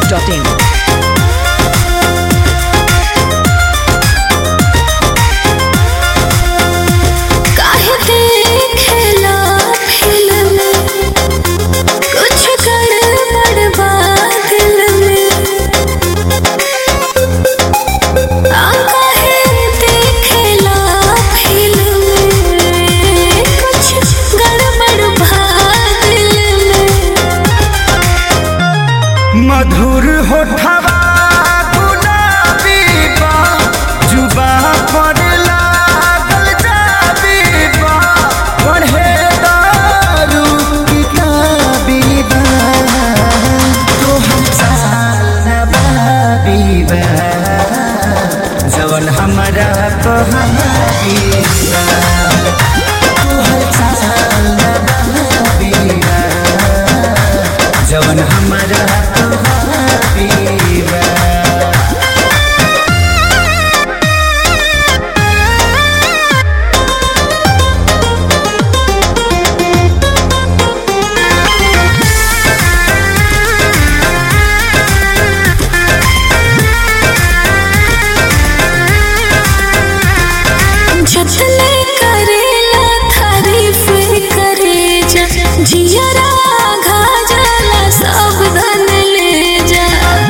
biharmasti.in. मधुर होठवा गुलाबी बा जुबा पर लागल जाबी बा पढ़े दारू किताबी बा तोहर चाल नबाबी बा जवन हमरा कहाबी बा तोहर चाल नबाबी बा जवन हमरा जतले करेला तारीफ करे जा जियरा घाजला सब धन ले जा।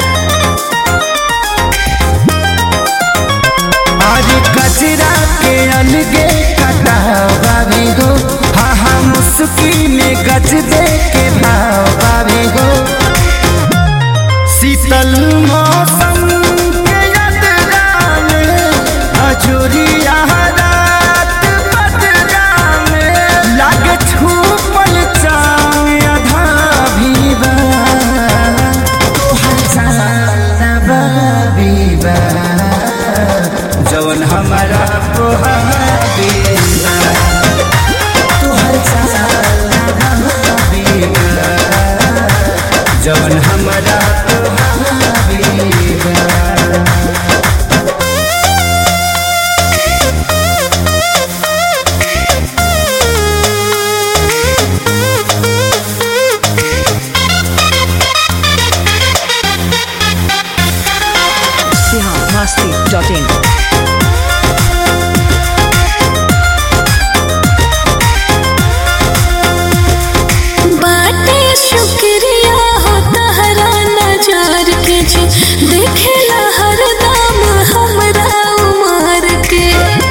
आज कचरा के अलगे कटावावी हो हाँ हाँ मुस्की में गज दे के भावावी हो शीतल मौसम के यात्रा में अजोरिया जवन हमारा पोहाबी बा तोहर चाबी बा जवन हमारा पोहाबी बा। biharmasti.in. शुक्रिया हो तहरा नजार के जी देखेला हर दाम हमरा उमर के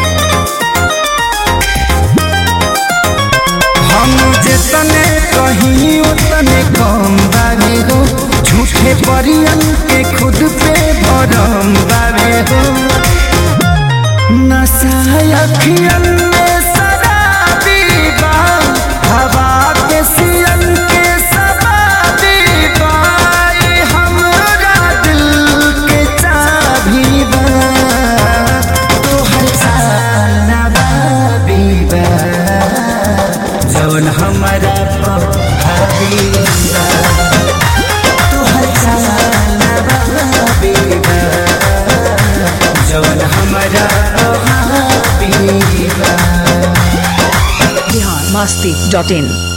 हम जितने कहीं उतने कम बावे हो झूठे परियन के खुद पे भरम बावे हो नशा अखियन में शराबी बा हवा के सियन के जवन हमारा पोहाबी बा तोहर चाल नबाबी बा जवन हमारा पोहाबी बा biharmasti.in.